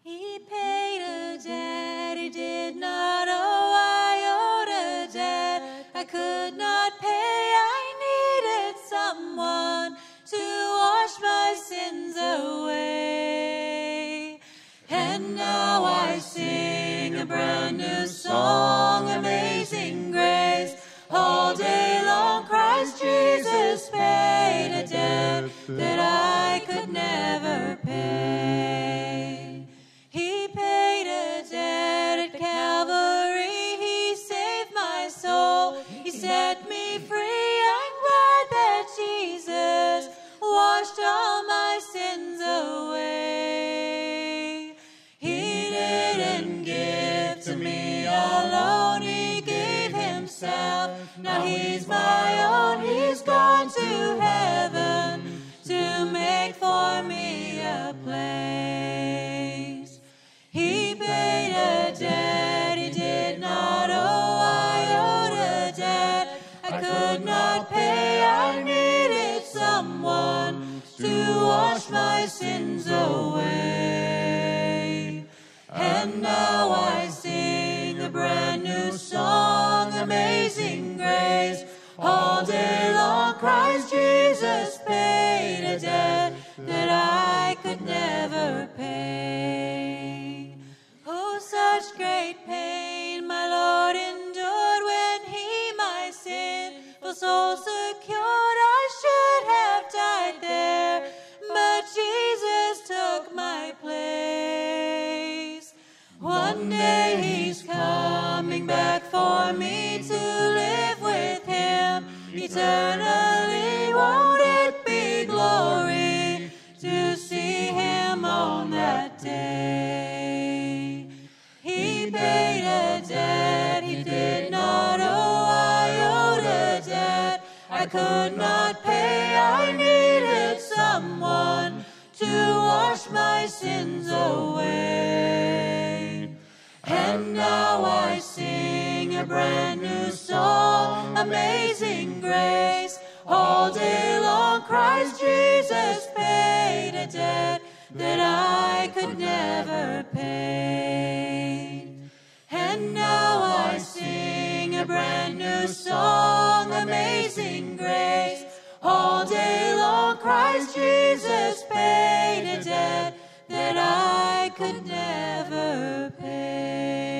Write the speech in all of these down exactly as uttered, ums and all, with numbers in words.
He paid a debt he did not owe. I owed a debt I could not pay. I needed someone to wash my sins away. And now I sing a brand new song, Amazing Grace. All day long Christ Jesus paid a debt that I could never pay. He paid a debt at Calvary. He saved my soul. He set me free. I'm glad that Jesus washed all my sins away. He didn't give to me alone. He gave himself. Now he's my own. He's gone to heaven to make for me a place. He paid a debt he did not owe. I owed a debt I could not pay. I needed someone to wash my sins away. And now I sing a brand new song, Amazing Grace. All day long Christ Jesus paid a debt that I could never pay. Oh, such great pain my Lord endured when he my sinful soul secured. I should have died there, but Jesus took my place. One day he's coming back for me to live with him eternally. Won't it be glory to see him on that day? He paid a debt he did not owe. I owed a debt I could not pay. I needed someone to wash my sins away. And now I sing a brand new song, Amazing Grace. All day long Christ Jesus paid a debt that I could never pay. And now I sing a brand new song, Amazing Grace. All day long Christ Jesus paid a debt that I could never pay.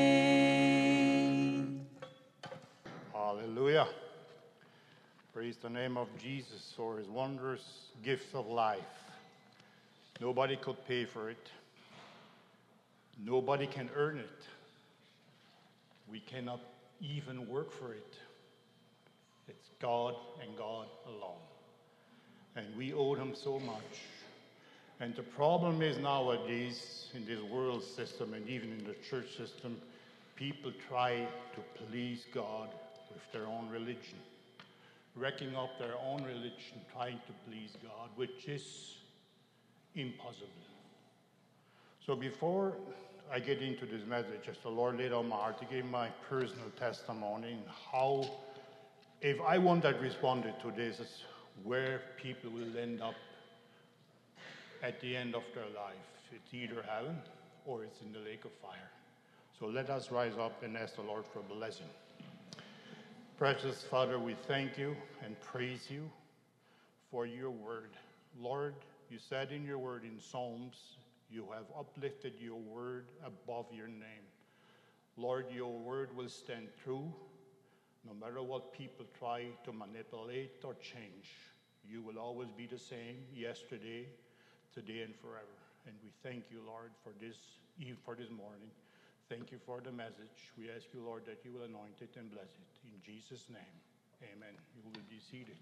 Hallelujah. Praise the name of Jesus for his wondrous gift of life. Nobody could pay for it. Nobody can earn it. We cannot even work for it. It's God and God alone. And we owe him so much. And the problem is nowadays in this world system and even in the church system, people try to please God with their own religion, wrecking up their own religion, trying to please God, which is impossible. So before I get into this message, as the Lord laid on my heart to give my personal testimony and how, if I wouldn't have responded to this, is where people will end up at the end of their life. It's either heaven or it's in the lake of fire. So let us rise up and ask the Lord for a blessing. Precious Father, we thank you and praise you for your word. Lord, you said in your word in Psalms, you have uplifted your word above your name. Lord, your word will stand true no matter what people try to manipulate or change. You will always be the same yesterday, today, and forever. And we thank you, Lord, for this eve, for this morning. Thank you for the message. We ask you, Lord, that you will anoint it and bless it. In Jesus' name, amen. You will be seated.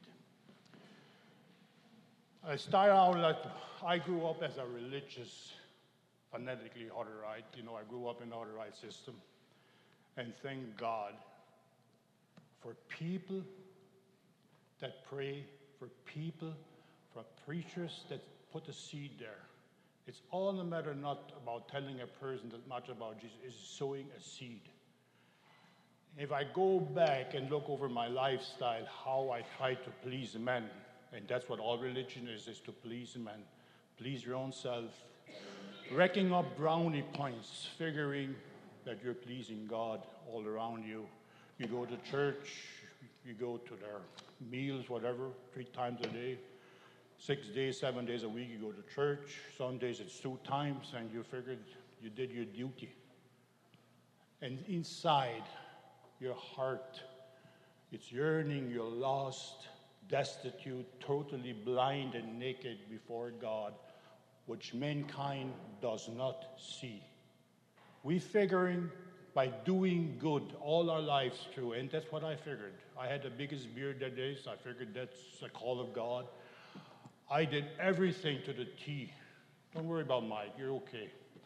I start out like I grew up as a religious, fanatically Hutterite. You know, I grew up in the Hutterite system. And thank God for people that pray, for people, for preachers that put a seed there. It's all a matter not about telling a person that much about Jesus, it's sowing a seed. If I go back and look over my lifestyle, how I try to please men, and that's what all religion is, is to please men. Please your own self. racking up brownie points, figuring that you're pleasing God all around you. You go to church, you go to their meals, whatever, three times a day. Six days, seven days a week, you go to church. Sundays it's two times, and you figured you did your duty. And inside your heart, it's yearning, you're lost, destitute, totally blind and naked before God, which mankind does not see. We figuring by doing good all our lives through, and that's what I figured. I had the biggest beard that day, so I figured that's a call of God. I did everything to the T. Don't worry about Mike, you're okay.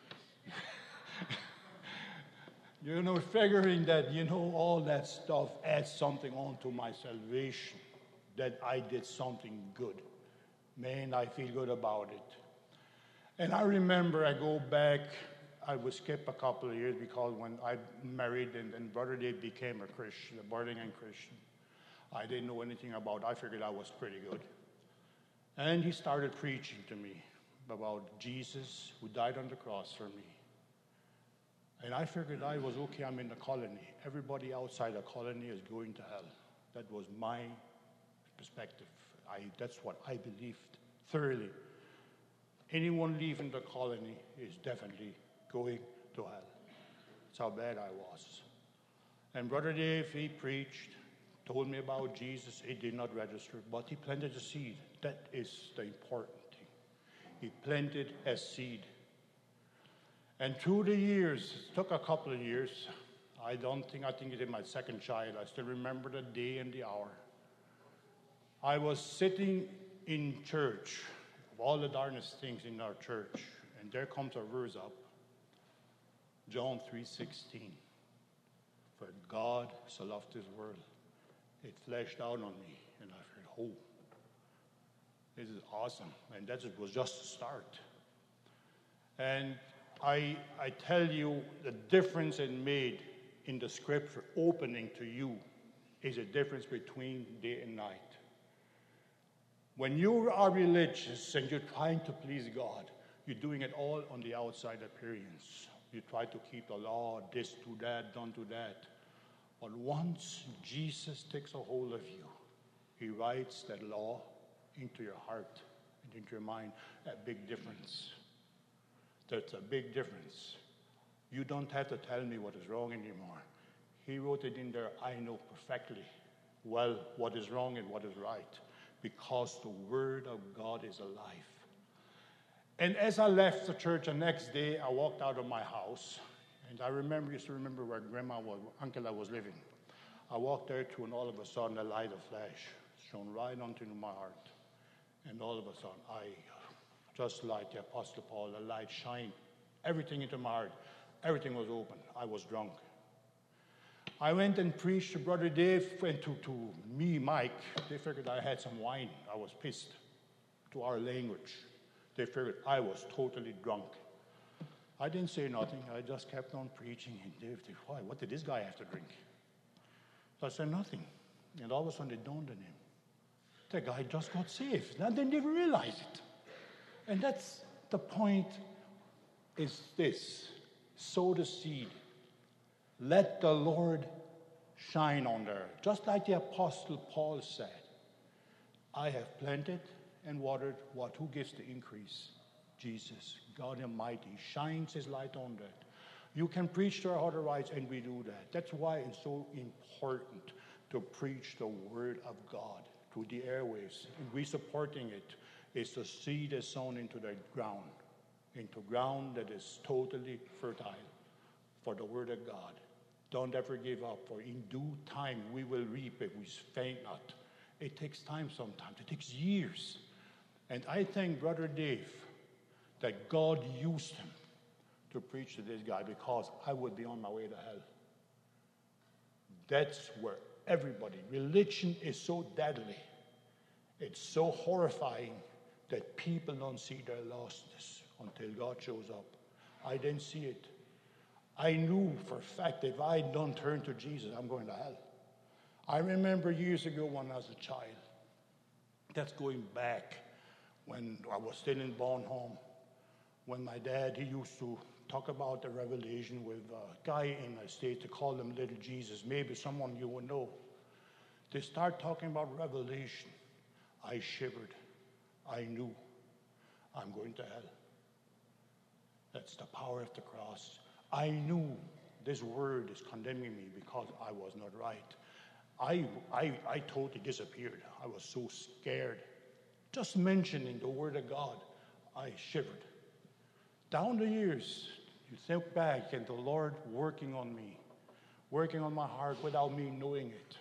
You know, figuring that, you know, all that stuff adds something on to my salvation, that I did something good. Man, I feel good about it. And I remember I go back, I would skip a couple of years because when I married and then Brother Dave became a Christian, a born-again Christian, I didn't know anything about it. I figured I was pretty good. And he started preaching to me about Jesus who died on the cross for me. And I figured I was okay, I'm in the colony. Everybody outside the colony is going to hell. That was my perspective. I, that's what I believed thoroughly. Anyone leaving the colony is definitely going to hell. That's how bad I was. And Brother Dave, he preached, told me about Jesus. He did not register, but he planted a seed. That is the important thing. He planted a seed. And through the years, it took a couple of years. I don't think, I think it is my second child. I still remember the day and the hour. I was sitting in church, of all the darnest things in our church, and there comes a verse up, John three sixteen. For God so loved this world, it fleshed out on me, and I heard, oh, this is awesome. And that was just the start. And I, I tell you, the difference it made in the scripture opening to you is a difference between day and night. When you are religious and you're trying to please God, you're doing it all on the outside appearance. You try to keep the law, this, do that, don't do that. But once Jesus takes a hold of you, he writes that law into your heart and into your mind. A big difference. That's a big difference. You don't have to tell me what is wrong anymore. He wrote it in there, I know perfectly well what is wrong and what is right, because the Word of God is alive. And as I left the church the next day, I walked out of my house, and I remember, used to remember where Grandma was, Uncle I was living. I walked there too, and all of a sudden, the light of flash shone right onto my heart. And all of a sudden, I, just like the Apostle Paul, the light shined everything into my heart. Everything was open. I was drunk. I went and preached to Brother Dave and to, to me, Mike. They figured I had some wine. I was pissed to our language. They figured I was totally drunk. I didn't say nothing. I just kept on preaching. And they said, why? What did this guy have to drink? So I said nothing. And all of a sudden it dawned on him. The guy just got saved. And they didn't realize it. And that's the point, is this. Sow the seed. Let the Lord shine on there. Just like the Apostle Paul said, I have planted and watered. What? Who gives the increase? Jesus, God Almighty, shines his light on that. You can preach to our otherwise, and we do that. That's why it's so important to preach the Word of God through the airwaves. And we supporting it. It's the seed is sown into the ground, into ground that is totally fertile for the Word of God. Don't ever give up, for in due time we will reap if we faint not. It takes time sometimes. It takes years. And I thank Brother Dave that God used him to preach to this guy, because I would be on my way to hell. That's where everybody, religion is so deadly. It's so horrifying that people don't see their lostness until God shows up. I didn't see it. I knew for a fact that if I don't turn to Jesus, I'm going to hell. I remember years ago when I was a child, that's going back when I was still in Bornholm, when my dad, he used to talk about the revelation with a guy in the States, to call him Little Jesus. Maybe someone you will know. They start talking about revelation. I shivered. I knew I'm going to hell. That's the power of the cross. I knew this word is condemning me because I was not right. I, I, I totally disappeared. I was so scared. Just mentioning the word of God, I shivered. Down the years, you think back and the Lord working on me, working on my heart without me knowing it.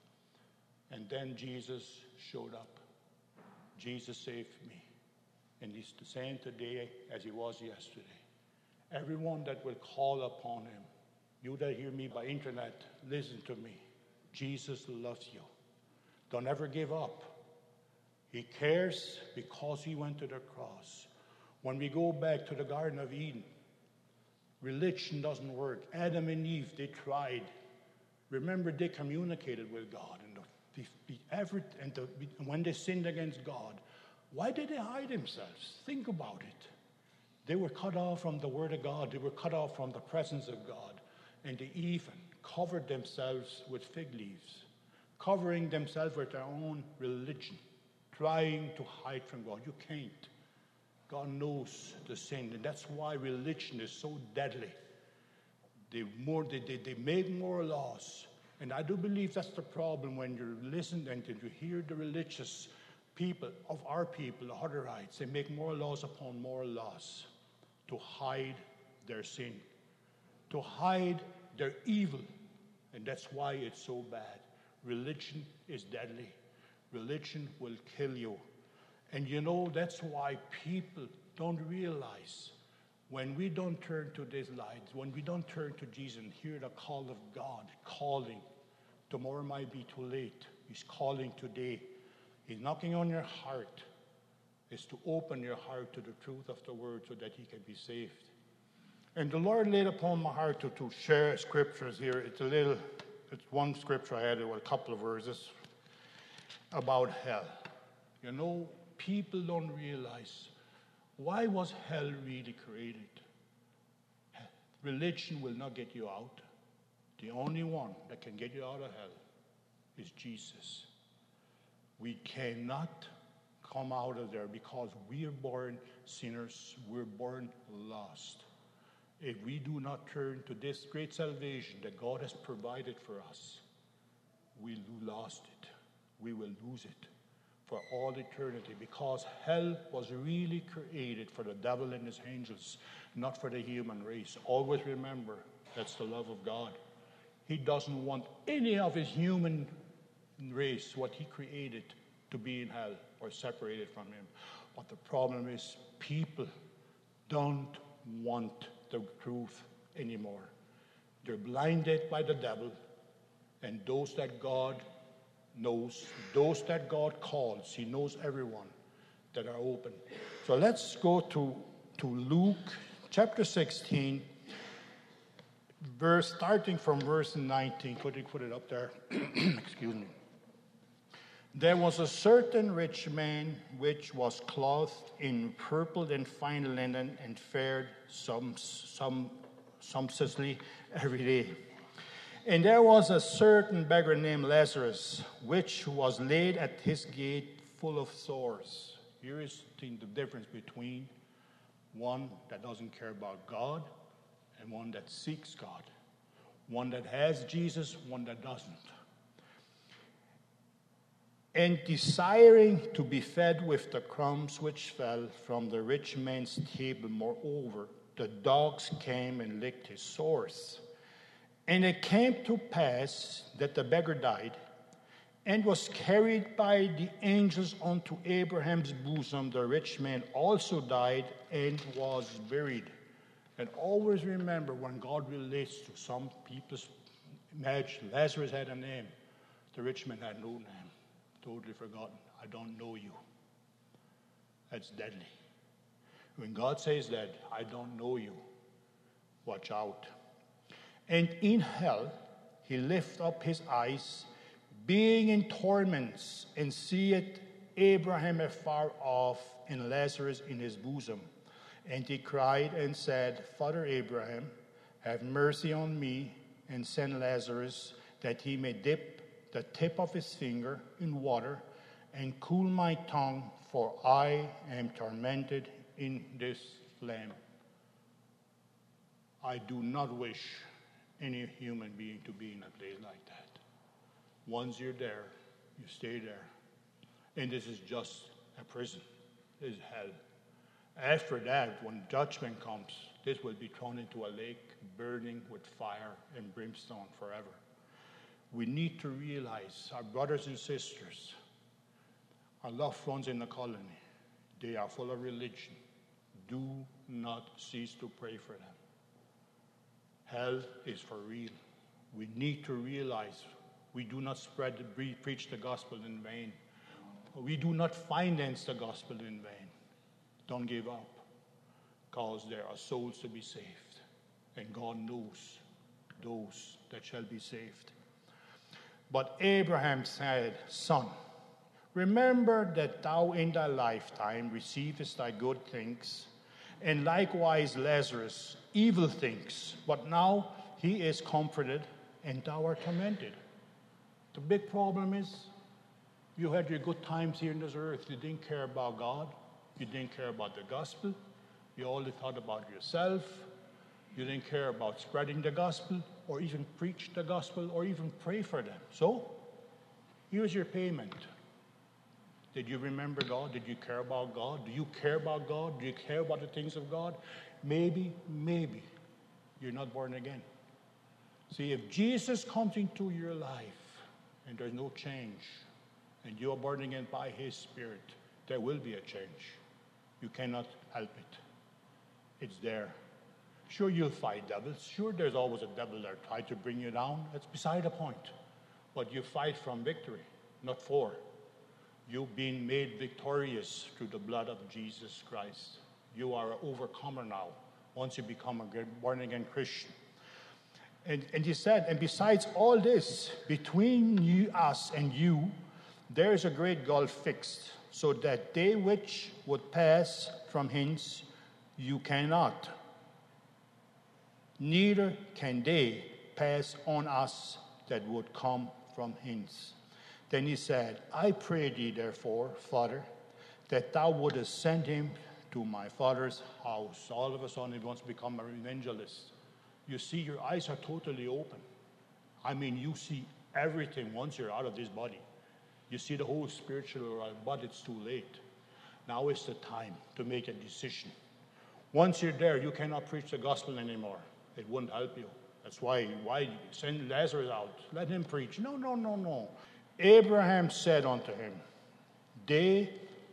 And then Jesus showed up. Jesus saved me. And he's the same today as he was yesterday. Everyone that will call upon him, you that hear me by internet, listen to me. Jesus loves you. Don't ever give up. He cares because he went to the cross. When we go back to the Garden of Eden, religion doesn't work. Adam and Eve, they tried. Remember, they communicated with God. And, the, the, the effort, and the, when they sinned against God, why did they hide themselves? Think about it. They were cut off from the Word of God. They were cut off from the presence of God. And they even covered themselves with fig leaves, covering themselves with their own religion, trying to hide from God. You can't. God knows the sin, and that's why religion is so deadly. They, more, they, they, they make more laws. And I do believe that's the problem when you listen and you hear the religious people of our people, the Hutterites, they make more laws upon more laws to hide their sin, to hide their evil. And that's why it's so bad. Religion is deadly. Religion will kill you. And you know, that's why people don't realize when we don't turn to these lights, when we don't turn to Jesus and hear the call of God calling, tomorrow might be too late. He's calling today. He's knocking on your heart. Is to open your heart to the truth of the word so that he can be saved. And the Lord laid upon my heart to, to share scriptures here. It's a little, it's one scripture I had, a couple of verses about hell. You know, people don't realize, why was hell really created? Religion will not get you out. The only one that can get you out of hell is Jesus. We cannot come out of there because we are born sinners. We're born lost. If we do not turn to this great salvation that God has provided for us, we lost it. We will lose it for all eternity, because hell was really created for the devil and his angels, not for the human race. Always remember, that's the love of God. He doesn't want any of his human race, what he created, to be in hell or separated from him. But the problem is people don't want the truth anymore. They're blinded by the devil, and those that God knows, those that God calls, he knows everyone that are open. So let's go to, to Luke chapter sixteen, verse starting from verse nineteen. Could you put it up there? Excuse me. There was a certain rich man which was clothed in purple and fine linen and fared some, some, sumptuously every day. And there was a certain beggar named Lazarus, which was laid at his gate full of sores. Here is the difference between one that doesn't care about God and one that seeks God. One that has Jesus, one that doesn't. And desiring to be fed with the crumbs which fell from the rich man's table, moreover, the dogs came and licked his sores. And it came to pass that the beggar died, and was carried by the angels unto Abraham's bosom. The rich man also died and was buried. And always remember, when God relates to some people's imagine, Lazarus had a name. The rich man had no name. Totally forgotten. I don't know you. That's deadly. When God says that, I don't know you, watch out. And in hell he lift up his eyes, being in torments, and seeth Abraham afar off, and Lazarus in his bosom. And he cried and said, Father Abraham, have mercy on me, and send Lazarus, that he may dip the tip of his finger in water and cool my tongue, for I am tormented in this flame. I do not wish any human being to be in a place like that. Once you're there, you stay there. And this is just a prison. This is hell. After that, when judgment comes, this will be thrown into a lake burning with fire and brimstone forever. We need to realize, our brothers and sisters, our loved ones in the colony, they are full of religion. Do not cease to pray for them. Hell is for real. We need to realize we do not spread, the, preach the gospel in vain. We do not finance the gospel in vain. Don't give up, because there are souls to be saved, and God knows those that shall be saved. But Abraham said, Son, remember that thou in thy lifetime receivest thy good things, and likewise Lazarus evil things, but now he is comforted, and thou art tormented. The big problem is, you had your good times here on this earth. You didn't care about God. You didn't care about the gospel. You only thought about yourself. You didn't care about spreading the gospel, or even preach the gospel, or even pray for them. So, here's your payment. Did you remember God? Did you care about God? Do you care about God? Do you care about the things of God? Maybe, maybe you're not born again. See, if Jesus comes into your life and there's no change, and you are born again by his Spirit, there will be a change. You cannot help it. It's there. Sure, you'll fight devils. Sure, there's always a devil that tries to bring you down. That's beside the point. But you fight from victory, not for. You've been made victorious through the blood of Jesus Christ. You are an overcomer now, once you become a born-again Christian. And, and he said, and besides all this, between you, us and you, there is a great gulf fixed, so that they which would pass from hence, you cannot. Neither can they pass on us that would come from hence. Then he said, I pray thee, therefore, Father, that thou wouldest send him to my father's house. All of a sudden, he wants to become an evangelist. You see, your eyes are totally open. I mean, you see everything once you're out of this body. You see the whole spiritual world, but it's too late. Now is the time to make a decision. Once you're there, you cannot preach the gospel anymore. It wouldn't help you. That's why, why send Lazarus out. Let him preach. No, no, no, no. Abraham said unto him, they,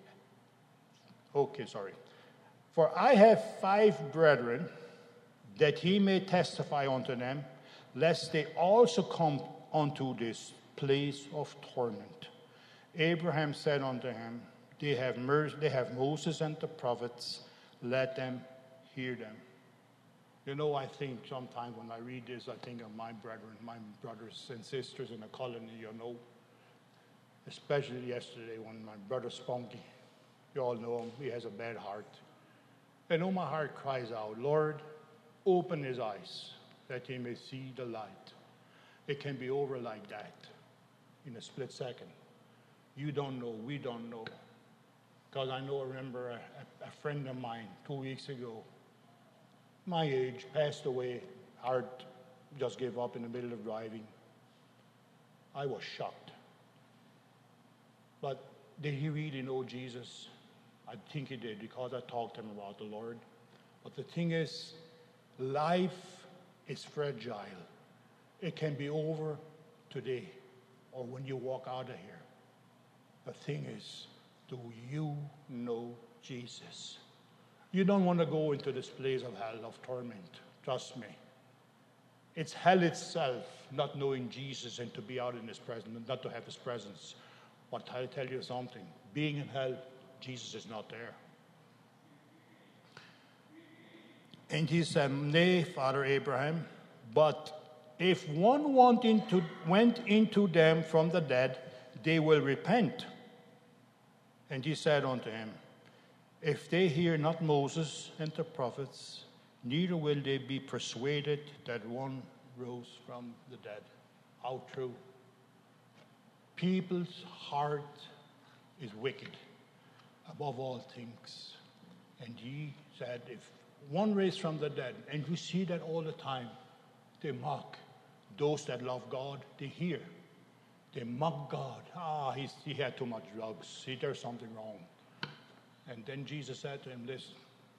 okay, sorry. For I have five brethren, that he may testify unto them, lest they also come unto this place of torment. Abraham said unto him, They have, Mer- they have Moses and the prophets, let them hear them. You know, I think sometimes when I read this, I think of my brethren, my brothers and sisters in the colony, you know. Especially yesterday when my brother Spunky, you all know him, he has a bad heart. And oh, my heart cries out, Lord, open his eyes that he may see the light. It can be over like that in a split second. You don't know, we don't know. Because I know, I remember a, a friend of mine two weeks ago, my age, passed away, heart just gave up in the middle of driving. I was shocked. But did he really know Jesus? I think he did, because I talked to him about the Lord. But the thing is, life is fragile. It can be over today or when you walk out of here. The thing is, do you know Jesus? You don't want to go into this place of hell, of torment. Trust me. It's hell itself, not knowing Jesus and to be out in his presence, not to have his presence. But I'll tell you something. Being in hell, Jesus is not there. And he said, Nay, Father Abraham, but if one went into, went into them from the dead, they will repent. And he said unto him, If they hear not Moses and the prophets, neither will they be persuaded that one rose from the dead. How true. People's heart is wicked above all things. And he said, if one raised from the dead, and we see that all the time, they mock those that love God. They hear. They mock God. Ah, he's, he had too much drugs. See, there's something wrong. And then Jesus said to him, listen,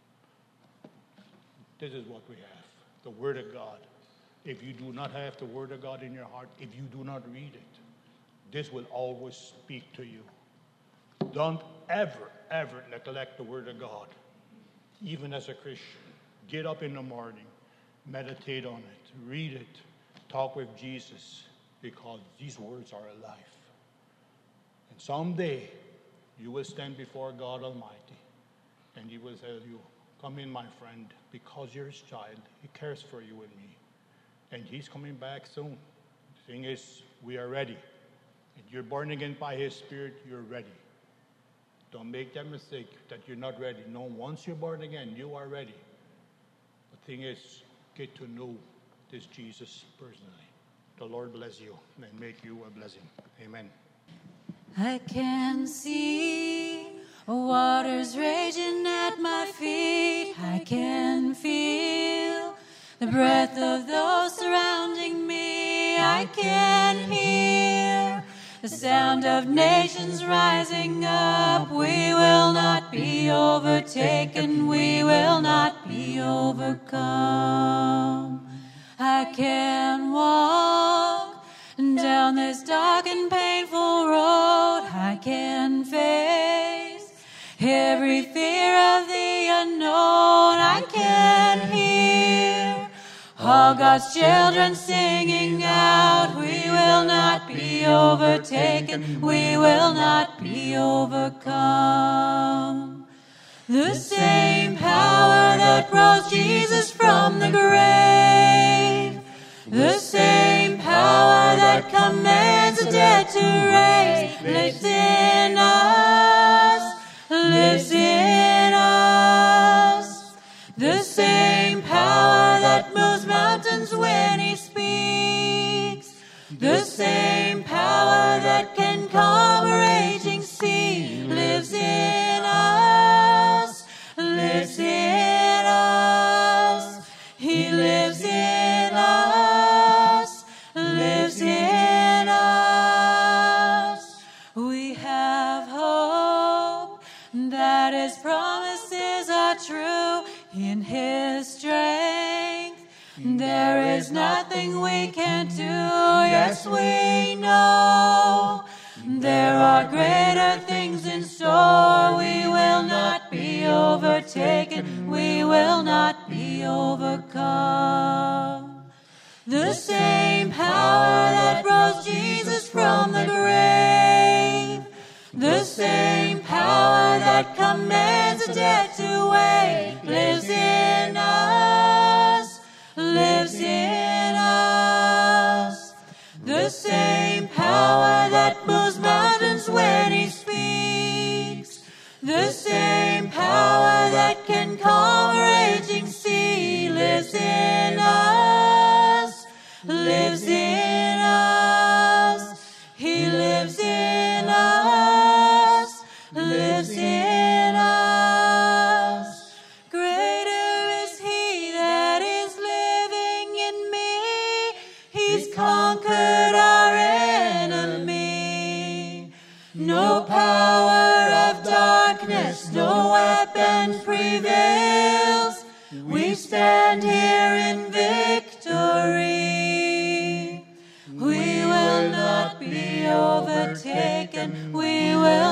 this is what we have, the Word of God. If you do not have the Word of God in your heart, if you do not read it, this will always speak to you. Don't ever, ever neglect the Word of God. Even as a Christian, get up in the morning, meditate on it, read it, talk with Jesus, because these words are alive. And someday, you will stand before God Almighty, and He will tell you, come in, my friend, because you're His child. He cares for you and me. And He's coming back soon. The thing is, we are ready. If you're born again by His Spirit, you're ready. Don't make that mistake that you're not ready. No, once you're born again, you are ready. The thing is, get to know this Jesus personally. The Lord bless you and make you a blessing. Amen. I can see waters raging at my feet. I can feel the breath of those surrounding me. I can hear the sound of nations rising up. We will not be overtaken. We will not be overcome. I can walk down this dark and painful road. I can face every fear of the unknown. I can hear all God's children singing out. We will not be overtaken. We will not be overcome. The same power that rose Jesus from the grave, the same power that commands the dead to raise, lives in us, lives in us. The same power that moves mountains when He speaks, the same power that can calm a raging sea, lives in us, lives in us. He lives in us, lives in us. We have hope that His promises are true. In His strength there is nothing we can't do. Yes, we know there are greater things in store. We will not be overtaken. We will not be overcome. The same power that rose Jesus from the grave, the same power that commands the dead to wait, lives in us, lives in us. The same power that moves mountains when He speaks, the same power that can calm a raging sea, lives in us, lives in us. He lives in us, lives in us. Greater is He that is living in me. He's conquered our enemy. No power of darkness, no weapon prevails. We stand here in victory. We will not be overtaken. We will